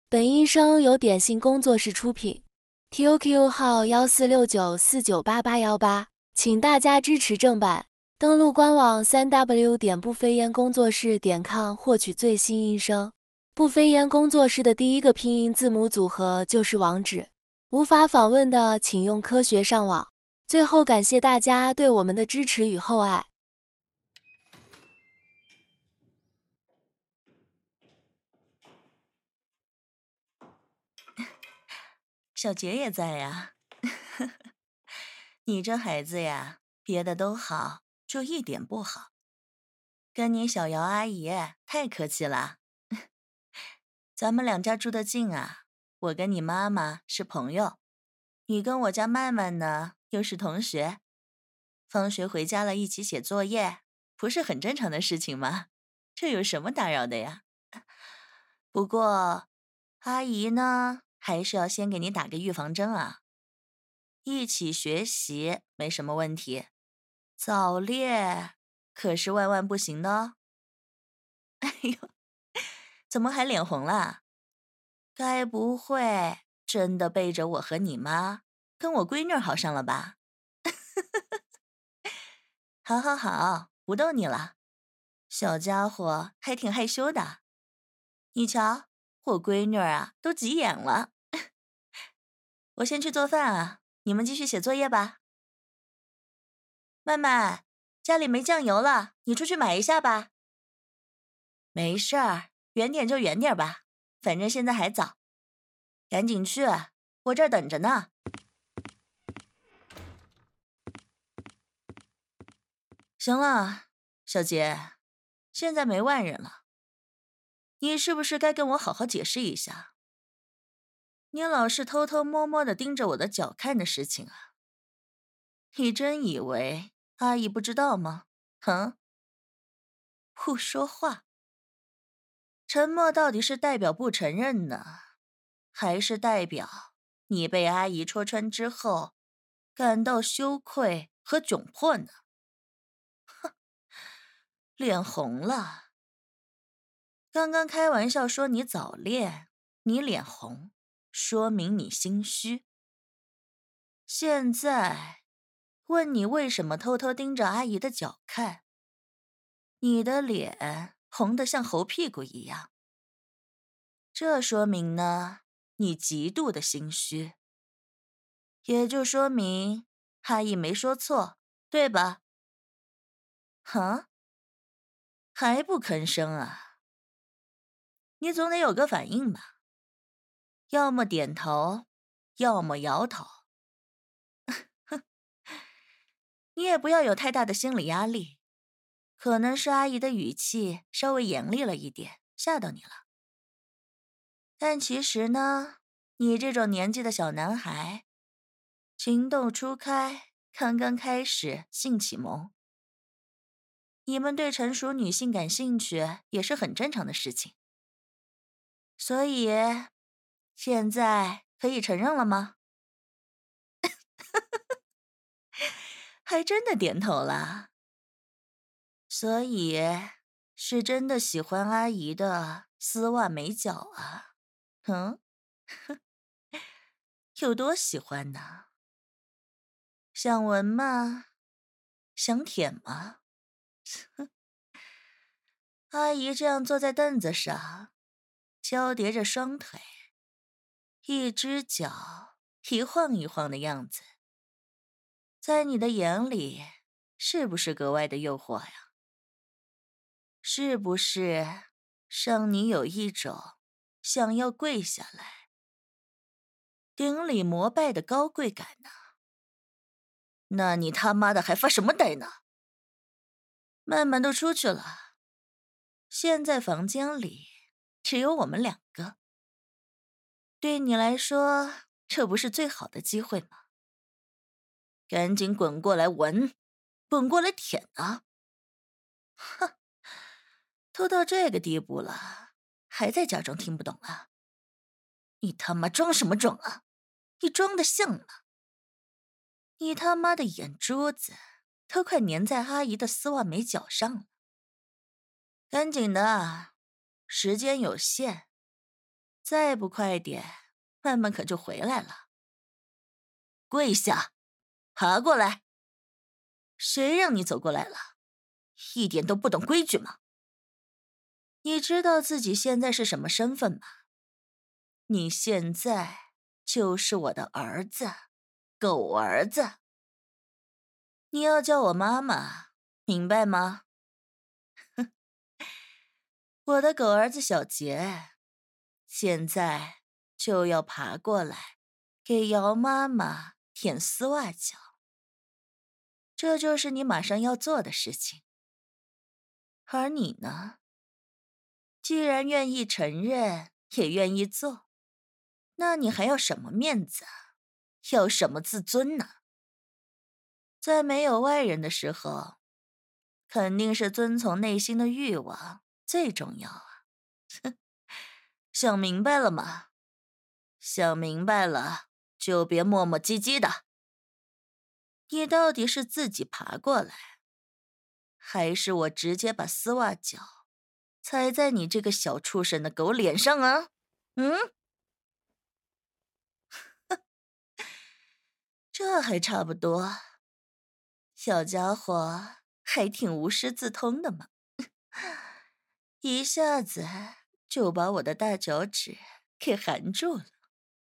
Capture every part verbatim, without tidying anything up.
本音声由点心工作室出品 ，Q Q 号幺四六九四九八八幺八，请大家支持正版。登录官网三 w 点不飞烟工作室点 com 获取最新音声。不飞烟工作室的第一个拼音字母组合就是网址，无法访问的请用科学上网。最后感谢大家对我们的支持与厚爱。 小杰也在呀。你这孩子呀，别的都好，就一点不好。跟你小姚阿姨太客气了。咱们两家住得近啊，我跟你妈妈是朋友，你跟我家曼曼呢又是同学，放学回家了一起写作业，不是很正常的事情吗？这有什么打扰的呀？不过，阿姨呢，还是要先给你打个预防针啊。一起学习没什么问题，早恋可是万万不行的哦。哎呦，怎么还脸红了？该不会真的背着我和你妈跟我闺女好上了吧？好好好，不逗你了。小家伙还挺害羞的。你瞧，我闺女啊都急眼了。我先去做饭啊，你们继续写作业吧。曼曼，家里没酱油了，你出去买一下吧。没事儿，远点就远点吧，反正现在还早。赶紧去，我这儿等着呢。行了，小杰，现在没外人了，你是不是该跟我好好解释一下？你老是偷偷摸摸的盯着我的脚看的事情啊？你真以为阿姨不知道吗？哼，不说话。沉默到底是代表不承认呢，还是代表你被阿姨戳穿之后感到羞愧和窘迫呢？哼，脸红了。刚刚开玩笑说你早恋，你脸红，说明你心虚。现在问你为什么偷偷盯着阿姨的脚看，你的脸红得像猴屁股一样。这说明呢，你极度的心虚，也就说明阿姨没说错，对吧？哈？还不吭声啊？你总得有个反应吧？要么点头，要么摇头。哼，你也不要有太大的心理压力，可能是阿姨的语气稍微严厉了一点，吓到你了。但其实呢，你这种年纪的小男孩，情窦初开，刚刚开始性启蒙，你们对成熟女性感兴趣也是很正常的事情。所以，现在可以承认了吗？还真的点头了。所以，是真的喜欢阿姨的丝袜美脚啊？嗯，有多喜欢呢？想闻吗？想舔吗？阿姨这样坐在凳子上，交叠着双腿，一只脚一晃一晃的样子，在你的眼里是不是格外的诱惑呀？是不是让你有一种想要跪下来顶礼膜拜的高贵感呢？那你他妈的还发什么呆呢？曼曼都出去了，现在房间里只有我们两个，对你来说这不是最好的机会吗？赶紧滚过来闻，滚过来舔啊！哼，都到这个地步了，还在假装听不懂啊？你他妈装什么装啊？你装的像吗？你他妈的眼珠子都快粘在阿姨的丝袜美脚上了。赶紧的，时间有限， 再不快点，慢慢可就回来了。跪下，爬过来。谁让你走过来了？一点都不懂规矩吗？你知道自己现在是什么身份吗？你现在就是我的儿子，狗儿子。你要叫我妈妈，明白吗？我的狗儿子小杰，现在就要爬过来，给姚妈妈舔丝袜脚。这就是你马上要做的事情。而你呢？既然愿意承认，也愿意做，那你还要什么面子啊？要什么自尊呢？在没有外人的时候，肯定是遵从内心的欲望最重要啊！想明白了吗？想明白了，就别磨磨唧唧的。你到底是自己爬过来，还是我直接把丝袜脚踩在你这个小畜生的狗脸上啊？嗯？这还差不多。小家伙还挺无师自通的嘛，一下子就把我的大脚趾给含住了。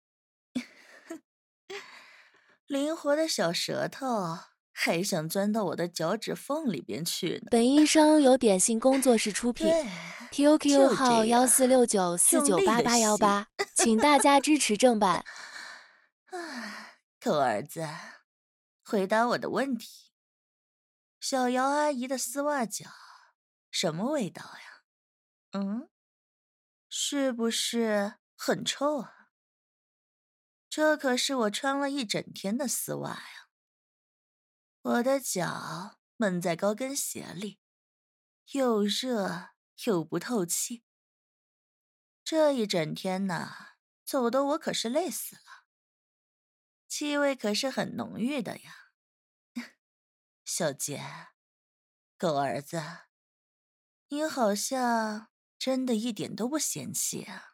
灵活的小舌头还想钻到我的脚趾缝里边去呢。 本医生由点心工作室出品对， ，T O Q 就号这样幺四六九四九八八幺八，请大家支持正版。 啊，狗儿子，回答我的问题。小姚阿姨的丝袜脚什么味道呀？嗯，是不是很臭啊？这可是我穿了一整天的丝袜呀。我的脚闷在高跟鞋里，又热又不透气。这一整天呢，走的我可是累死了，气味可是很浓郁的呀。小杰，狗儿子，你好像真的一点都不嫌弃啊，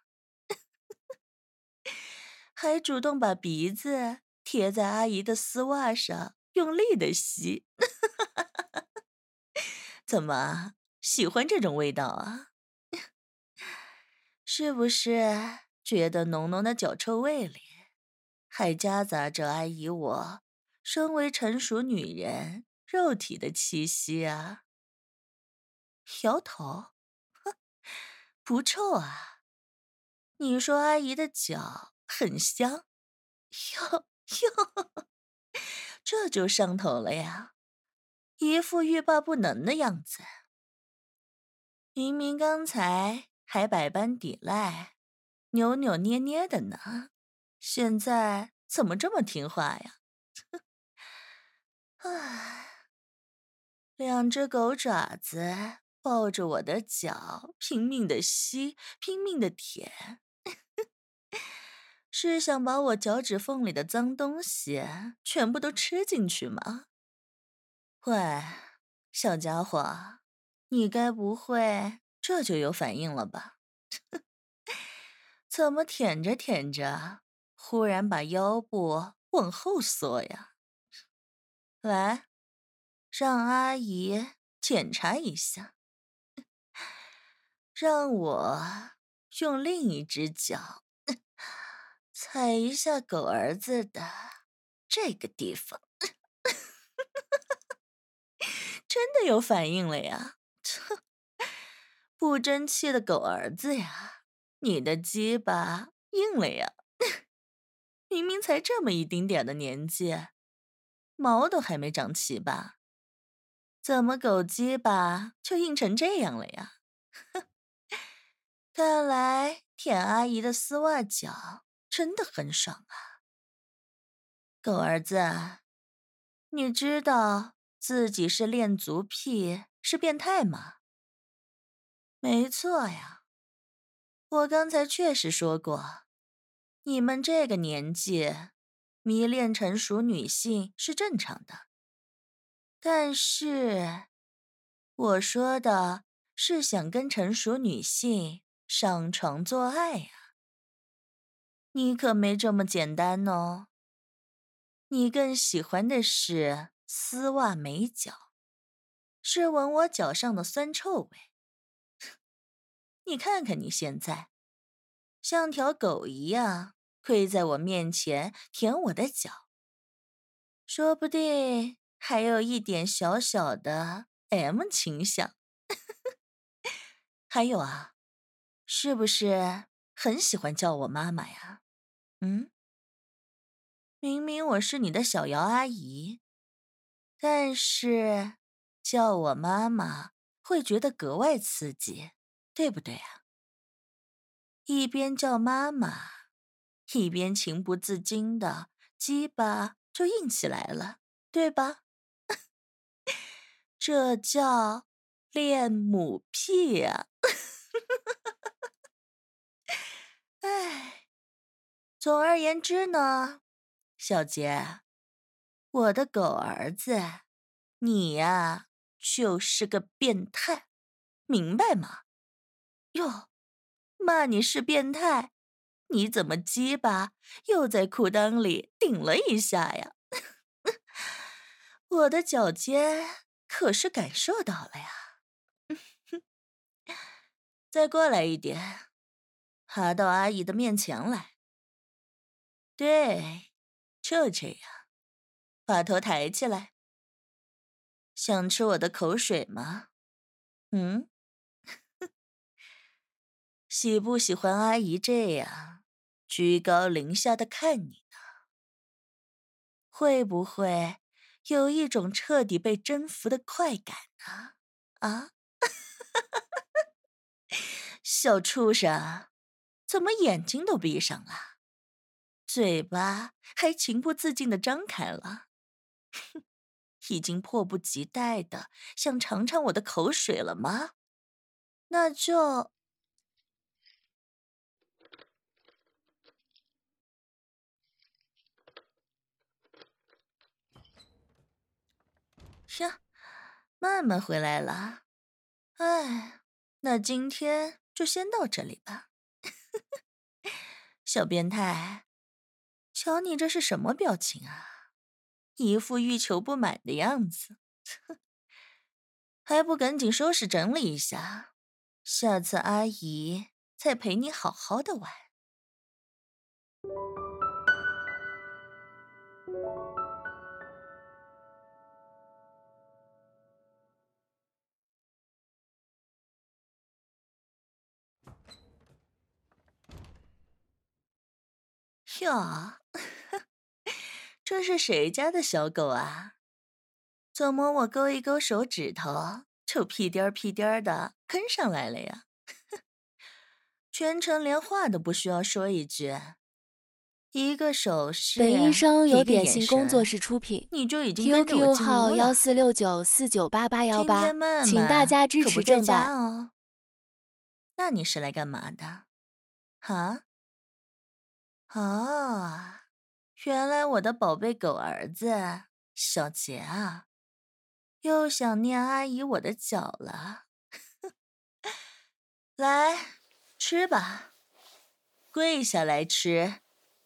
还主动把鼻子贴在阿姨的丝袜上，用力的吸。怎么，喜欢这种味道啊？是不是觉得浓浓的脚臭味里还夹杂着阿姨我身为成熟女人肉体的气息啊？摇头，哼，不臭啊。你说阿姨的脚很香，哟哟，这就上头了呀，一副欲罢不能的样子。明明刚才还百般抵赖，扭扭捏捏的呢，现在怎么这么听话呀？唉，两只狗爪子抱着我的脚，拼命的吸，拼命的舔，是想把我脚趾缝里的脏东西全部都吃进去吗？喂，小家伙，你该不会这就有反应了吧？怎么舔着舔着，忽然把腰部往后缩呀？来，让阿姨检查一下，让我用另一只脚踩一下狗儿子的这个地方。真的有反应了呀！不争气的狗儿子呀，你的鸡巴硬了呀！明明才这么一丁点的年纪，毛都还没长齐吧？怎么狗鸡巴就硬成这样了呀？看来舔阿姨的丝袜脚真的很爽啊！狗儿子，你知道自己是恋足癖，是变态吗？没错呀，我刚才确实说过，你们这个年纪迷恋成熟女性是正常的。但是，我说的是想跟成熟女性上床做爱呀。 你可没这么简单哦。你更喜欢的是丝袜美脚，是闻我脚上的酸臭味。你看看你现在，像条狗一样跪在我面前舔我的脚，说不定还有一点小小的 M 倾向。还有啊，是不是很喜欢叫我妈妈呀？嗯，明明我是你的小姚阿姨，但是叫我妈妈会觉得格外刺激，对不对啊？一边叫妈妈，一边情不自禁的鸡巴就硬起来了，对吧？这叫恋母癖呀、唉，总而言之呢，小杰，我的狗儿子，你呀就是个变态，明白吗？哟，骂你是变态，你怎么鸡巴又在裤裆里顶了一下呀？我的脚尖可是感受到了呀。再过来一点，爬到阿姨的面前来。对，就这样，把头抬起来。想吃我的口水吗？嗯？喜不喜欢阿姨这样居高临下的看你呢？会不会有一种彻底被征服的快感呢？啊？小畜生，怎么眼睛都闭上了，嘴巴还情不自禁地张开了？已经迫不及待的想尝尝我的口水了吗？那就……呀，慢慢回来了。哎，那今天就先到这里吧。小变态，瞧你这是什么表情啊？一副欲求不满的样子，还不赶紧收拾整理一下，下次阿姨再陪你好好的玩。哟，这是谁家的小狗啊？怎么我勾一勾手指头，就屁颠儿屁颠儿的跟上来了呀？全程连话都不需要说一句，一个手势， 本音声由一个点眼神心工作室出品你就已经跟着我 ，Q Q 进号幺屋了。 四六九四九八八幺八， 今天曼请大家曼支持可不在家正版。 哦。那你是来干嘛的？哈？哦，原来我的宝贝狗儿子小杰啊，又想念阿姨我的脚了。来，吃吧，跪下来吃。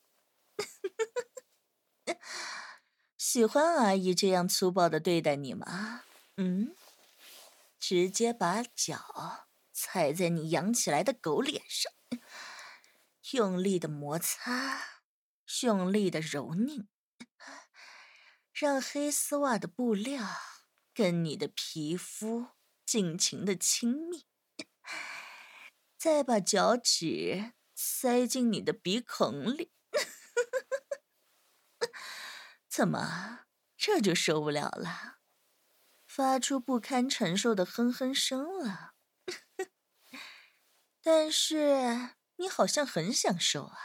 喜欢阿姨这样粗暴的对待你吗？嗯？直接把脚踩在你扬起来的狗脸上，用力的摩擦，用力的揉拧，让黑丝袜的布料跟你的皮肤尽情的亲密，再把脚趾塞进你的鼻孔里。怎么，这就受不了了？发出不堪承受的哼哼声了？但是你好像很享受啊。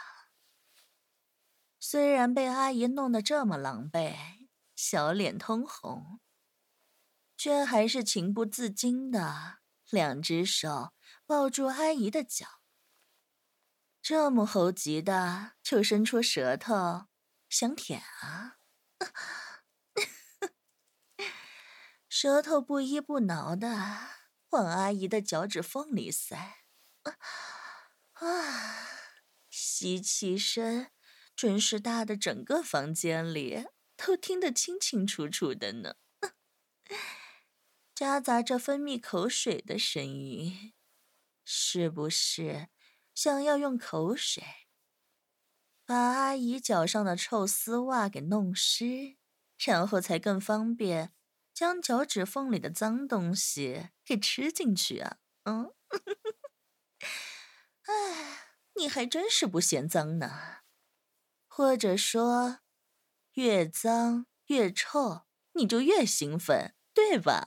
虽然被阿姨弄得这么狼狈，小脸通红，却还是情不自禁的两只手抱住阿姨的脚，这么猴急的就伸出舌头想舔啊。舌头不依不挠的往阿姨的脚趾缝里塞，啊， 机器声准是大的整个房间里都听得清清楚楚的呢，夹杂着分泌口水的声音，是不是想要用口水把阿姨脚上的臭丝袜给弄湿，然后才更方便将脚趾缝里的脏东西给吃进去啊？嗯，哎，你还真是不嫌脏呢。或者说，越脏越臭，你就越兴奋，对吧？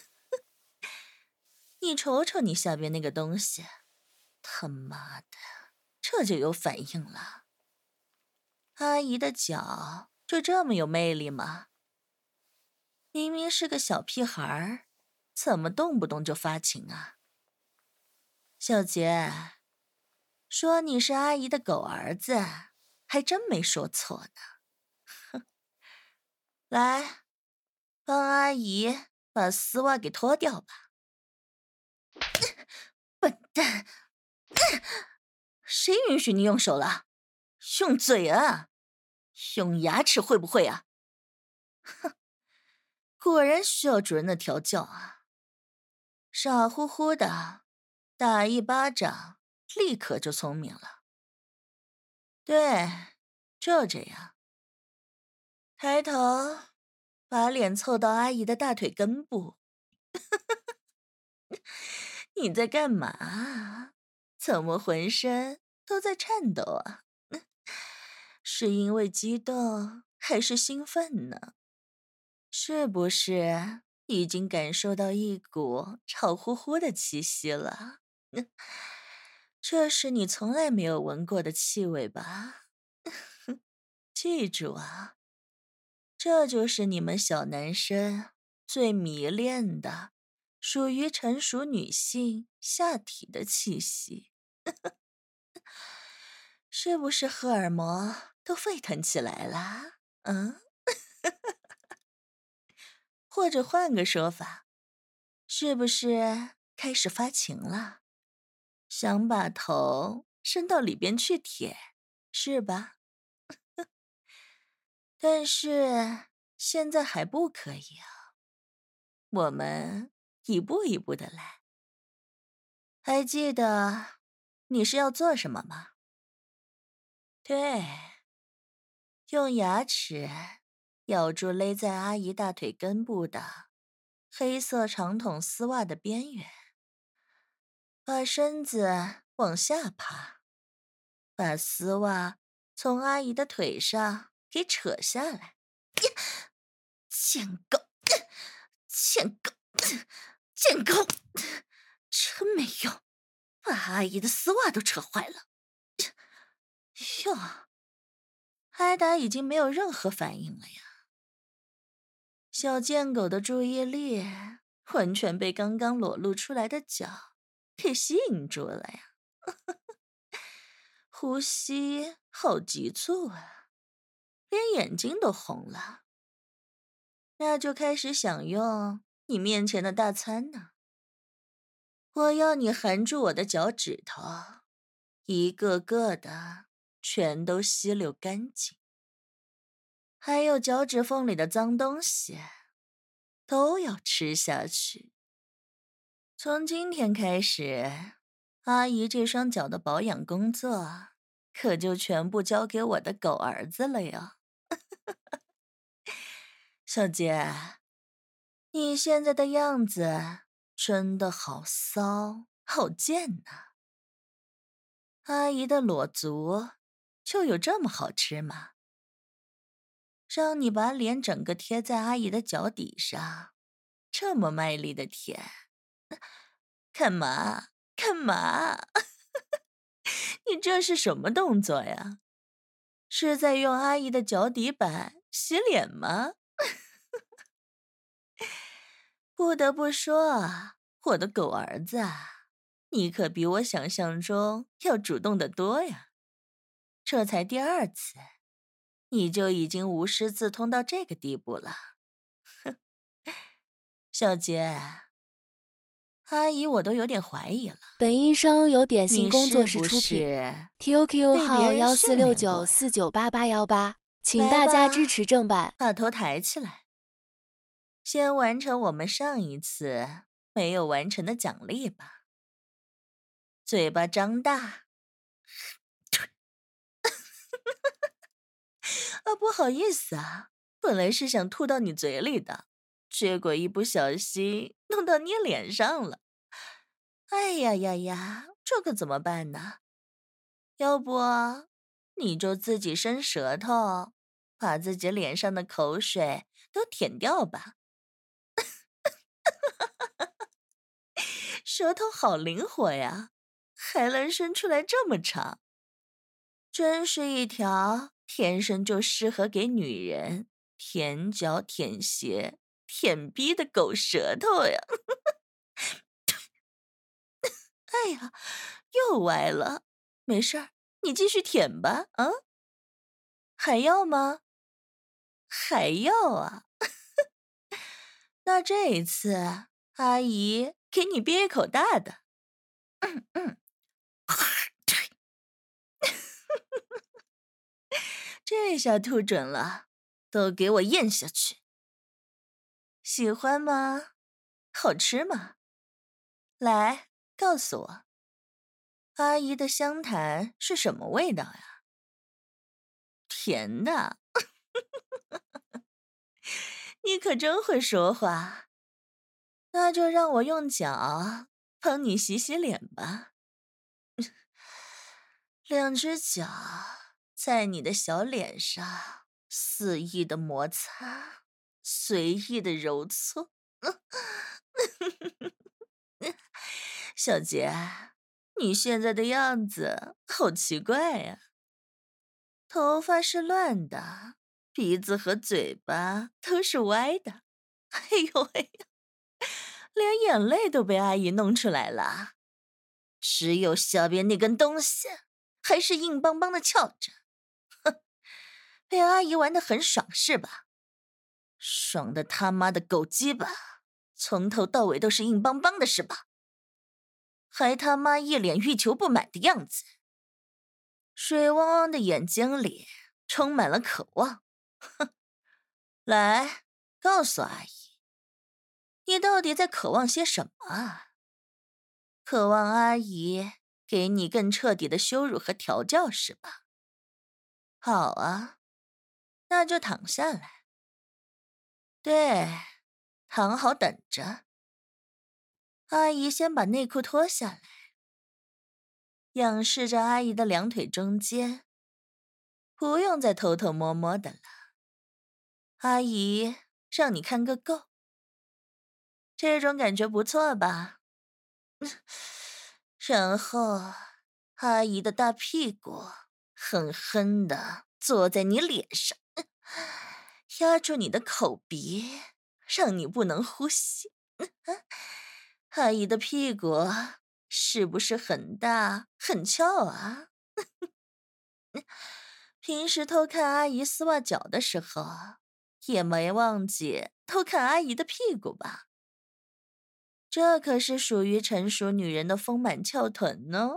你瞅瞅你下边那个东西，他妈的，这就有反应了。阿姨的脚就这么有魅力吗？明明是个小屁孩儿，怎么动不动就发情啊？小杰，说你是阿姨的狗儿子，还真没说错呢。哼，来，帮阿姨把丝袜给脱掉吧。笨蛋，谁允许你用手了？用嘴啊，用牙齿会不会啊？哼，果然需要主人的调教啊！傻乎乎的，打一巴掌，立刻就聪明了。对，就这样。抬头，把脸凑到阿姨的大腿根部。你在干嘛？怎么浑身都在颤抖啊？是因为激动还是兴奋呢？是不是已经感受到一股潮乎乎的气息了？这是你从来没有闻过的气味吧？记住啊，这就是你们小男生最迷恋的，属于成熟女性下体的气息。是不是荷尔蒙都沸腾起来了？嗯，或者换个说法，是不是开始发情了？想把头伸到里边去舔，是吧？但是现在还不可以啊，我们一步一步的来。还记得你是要做什么吗？对，用牙齿咬住勒在阿姨大腿根部的黑色长筒丝袜的边缘，把身子往下趴，把丝袜从阿姨的腿上给扯下来。贱狗，贱狗，贱狗，真没用，把阿姨的丝袜都扯坏了。哟，艾达已经没有任何反应了呀。小贱狗的注意力完全被刚刚裸露出来的脚给吸引住了呀。呼吸好急促啊，连眼睛都红了。那就开始享用你面前的大餐呢。我要你含住我的脚趾头，一个个的全都吸溜干净，还有脚趾缝里的脏东西都要吃下去。从今天开始，阿姨这双脚的保养工作可就全部交给我的狗儿子了哟。小杰，你现在的样子真的好骚好贱呐！阿姨的裸足就有这么好吃吗？让你把脸整个贴在阿姨的脚底上，这么卖力的舔，干嘛？干嘛？你这是什么动作呀？是在用阿姨的脚底板洗脸吗？不得不说啊，我的狗儿子啊，你可比我想象中要主动得多呀。这才第二次，你就已经无师自通到这个地步了。哼，小杰， 阿姨，我都有点怀疑了。 本医生由点心你工作室是不出品是 ，T O Q 被别号幺人训四六九练过呀？ 四九八八幺八，请来大家支吧， 持正版。 把头抬起来，先完成我们上一次没有完成的奖励吧。嘴巴张大。啊，不好意思啊，本来是想吐到你嘴里的，结果一不小心弄到你脸上了。哎呀呀呀，这可怎么办呢？要不你就自己伸舌头，把自己脸上的口水都舔掉吧。舌头好灵活呀，还能伸出来这么长，真是一条天生就适合给女人舔脚舔鞋舔逼的狗舌头呀。哎呀，又歪了，没事儿，你继续舔吧。啊，还要吗？还要啊。那这一次阿姨给你憋一口大的。嗯嗯。这下吐准了，都给我咽下去。喜欢吗？好吃吗？来，告诉我，阿姨的香痰是什么味道呀？甜的。你可真会说话。那就让我用脚帮你洗洗脸吧。两只脚在你的小脸上肆意的摩擦，随意的揉搓。小杰，你现在的样子好奇怪呀、头发是乱的，鼻子和嘴巴都是歪的。哎呦喂呀，连眼泪都被阿姨弄出来了。只有小便那根东西还是硬邦邦的翘着。哼，被阿姨玩得很爽是吧？爽的他妈的狗鸡巴，从头到尾都是硬邦邦的是吧？还他妈一脸欲求不满的样子，水汪汪的眼睛里充满了渴望。哼，来，告诉阿姨，你到底在渴望些什么啊？渴望阿姨给你更彻底的羞辱和调教是吧？好啊，那就躺下来。对，躺好等着。阿姨先把内裤脱下来，仰视着阿姨的两腿中间，不用再偷偷摸摸的了。阿姨让你看个够，这种感觉不错吧？然后，阿姨的大屁股狠狠地坐在你脸上，压住你的口鼻，让你不能呼吸。阿姨的屁股是不是很大很翘啊？平时偷看阿姨丝袜脚的时候，也没忘记偷看阿姨的屁股吧？这可是属于成熟女人的丰满翘臀呢。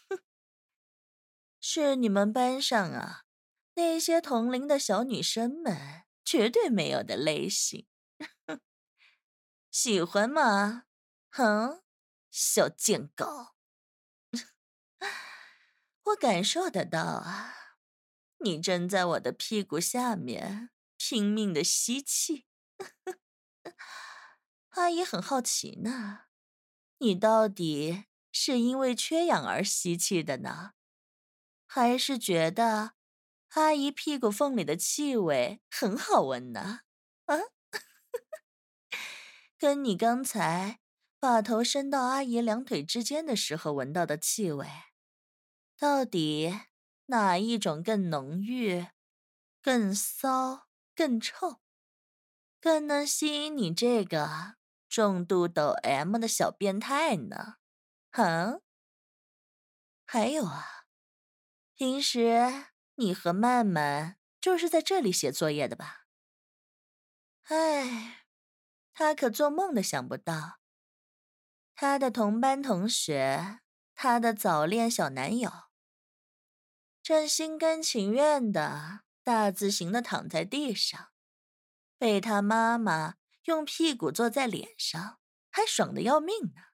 是你们班上啊，那些同龄的小女生们绝对没有的类型。喜欢吗？哼，小贱狗。我感受得到啊，你正在我的屁股下面拼命的吸气。阿姨很好奇呢，你到底是因为缺氧而吸气的呢，还是觉得阿姨屁股缝里的气味很好闻呢？啊？跟你刚才把头伸到阿姨两腿之间的时候闻到的气味，到底哪一种更浓郁、更骚、更臭，更能吸引你这个重度抖 M 的小变态呢？哼！还有啊，平时你和曼曼就是在这里写作业的吧？唉，他可做梦都想不到， 他的同班同学，他的早恋小男友，正心甘情愿的大字形的躺在地上，被他妈妈用屁股坐在脸上，还爽得要命呢。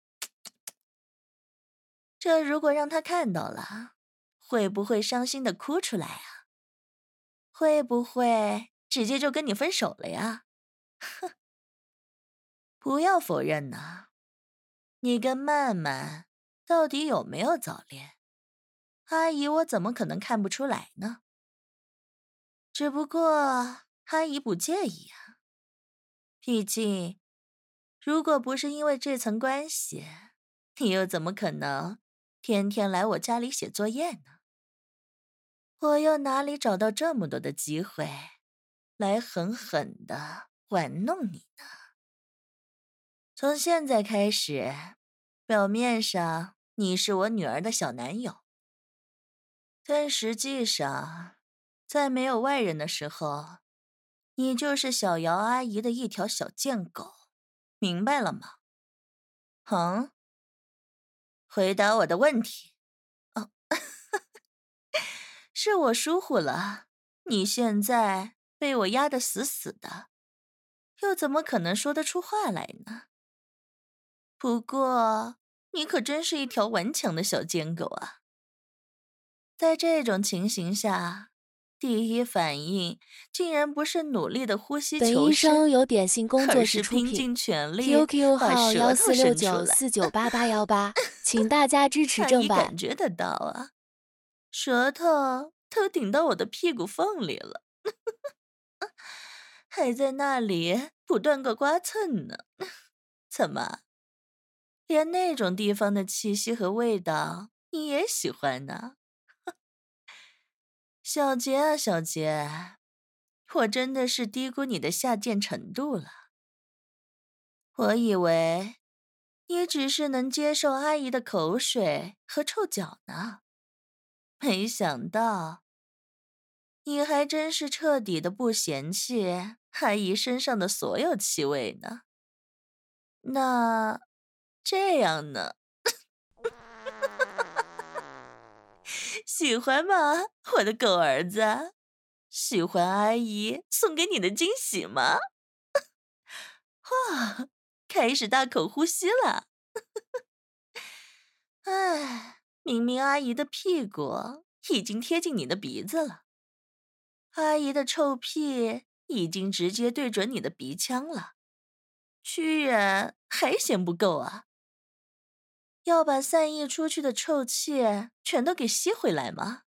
这如果让他看到了，会不会伤心的哭出来啊？会不会直接就跟你分手了呀？哼，不要否认呢，你跟曼曼到底有没有早恋？阿姨我怎么可能看不出来呢？只不过阿姨不介意啊，毕竟如果不是因为这层关系，你又怎么可能天天来我家里写作业呢？我又哪里找到这么多的机会来狠狠的玩弄你呢？从现在开始，表面上你是我女儿的小男友，但实际上在没有外人的时候，你就是小姚阿姨的一条小贱狗，明白了吗？哼，回答我的问题。哦，是我疏忽了，你现在被我压得死死的，又怎么可能说得出话来呢？不过，你可真是一条顽强的小贱狗啊！在这种情形下，第一反应竟然不是努力的呼吸本求生， 医生由点心工作而是室出品拼尽全 ，Q 力 Q 把号幺舌头四六伸出来。 九四九八八幺八，请大家支持阿姨正版。 感觉得到啊，舌头都顶到我的屁股缝里了，还在那里不断个刮蹭呢。怎么，连那种地方的气息和味道你也喜欢呢？小杰啊，小杰，我真的是低估你的下贱程度了。我以为你只是能接受阿姨的口水和臭脚呢，没想到你还真是彻底的不嫌弃阿姨身上的所有气味呢。那这样呢？喜欢吗，我的狗儿子？喜欢阿姨送给你的惊喜吗？哇，开始大口呼吸了。唉，明明阿姨的屁股已经贴近你的鼻子了，阿姨的臭屁已经直接对准你的鼻腔了，居然还嫌不够啊？要把散溢出去的臭气全都给吸回来吗？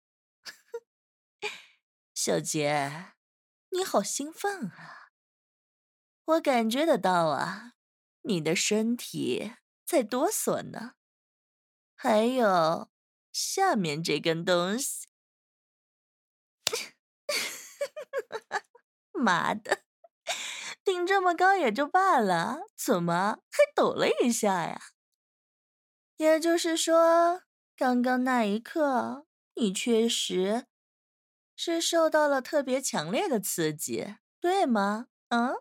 小杰，你好兴奋啊！我感觉得到啊，你的身体在哆嗦呢。还有下面这根东西，妈的，顶这么高也就罢了，怎么还抖了一下呀？也就是说，刚刚那一刻，你确实是受到了特别强烈的刺激，对吗？嗯，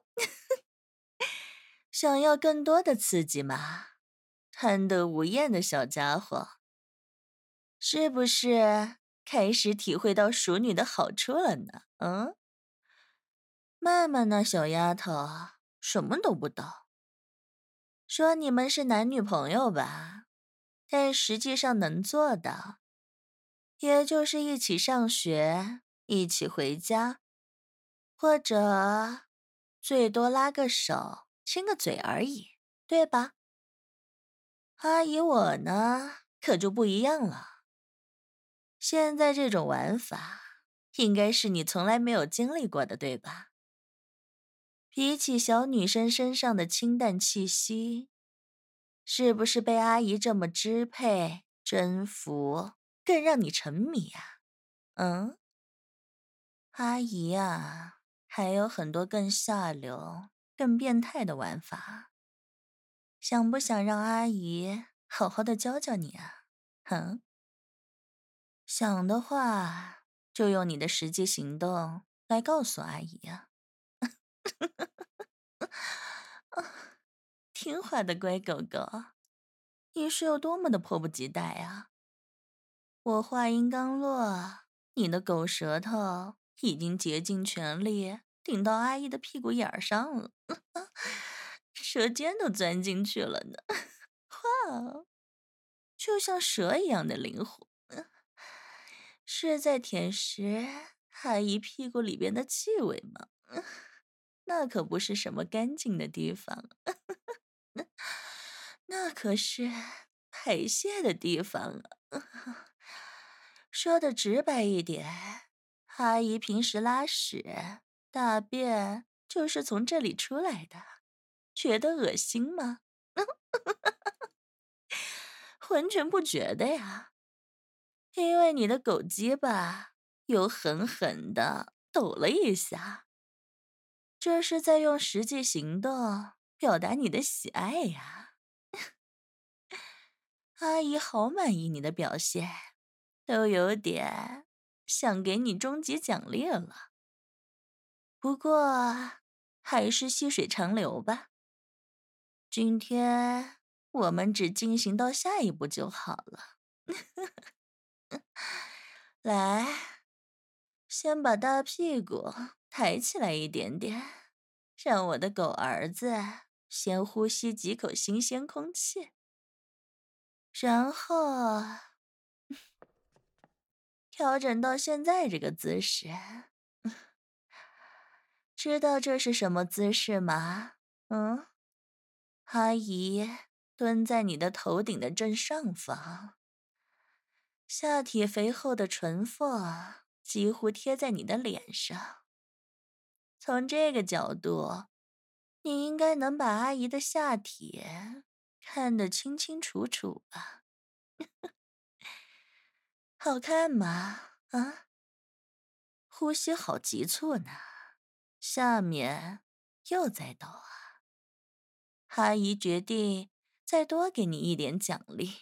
想要更多的刺激吗？贪得无厌的小家伙，是不是开始体会到熟女的好处了呢？嗯，曼曼那小丫头什么都不懂，说你们是男女朋友吧，但实际上能做的，也就是一起上学，一起回家，或者最多拉个手，亲个嘴而已，对吧？阿姨我呢，可就不一样了。现在这种玩法，应该是你从来没有经历过的，对吧？比起小女生身上的清淡气息，是不是被阿姨这么支配、征服，更让你沉迷啊？嗯，阿姨啊，还有很多更下流、更变态的玩法，想不想让阿姨好好的教教你啊？哼，想的话，就用你的实际行动来告诉阿姨啊。听话的乖狗狗。 你是有多么的迫不及待啊！我话音刚落，你的狗舌头已经竭尽全力顶到阿姨的屁股眼儿上了，舌尖都钻进去了呢。哇哦，就像蛇一样的灵活，是在舔食阿姨屁股里边的气味吗？那可不是什么干净的地方，那可是排泄的地方啊。说的直白一点，阿姨平时拉屎、大便就是从这里出来的，觉得恶心吗？完全不觉得呀，因为你的狗鸡巴又狠狠的抖了一下，这是在用实际行动表达你的喜爱呀。阿姨好满意你的表现，都有点想给你终极奖励了。不过还是细水长流吧，今天我们只进行到下一步就好了。来，先把大屁股抬起来一点点，让我的狗儿子先呼吸几口新鲜空气，然后调整到现在这个姿势。知道这是什么姿势吗？嗯，阿姨蹲在你的头顶的正上方，下体肥厚的唇缝几乎贴在你的脸上。从这个角度，你应该能把阿姨的下体看得清清楚楚吧？好看吗？啊？呼吸好急促呢，下面又在抖啊。阿姨决定再多给你一点奖励。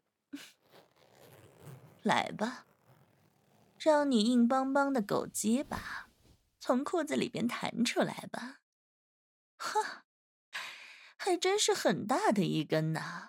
来吧，让你硬邦邦的狗鸡巴从裤子里边弹出来吧。哈，还真是很大的一根呢。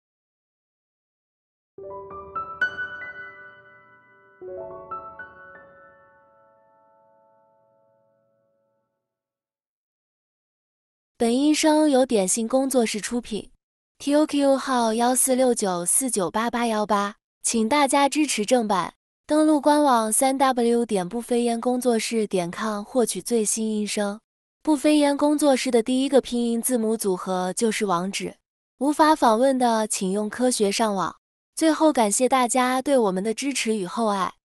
本音声由点心工作室出品 ，T O Q 号幺四六九四九八八幺八，请大家支持正版，登录官网 三 w 点不飞烟工作室点 com 获取最新音声。不飞烟工作室的第一个拼音字母组合就是网址，无法访问的请用科学上网。最后感谢大家对我们的支持与厚爱。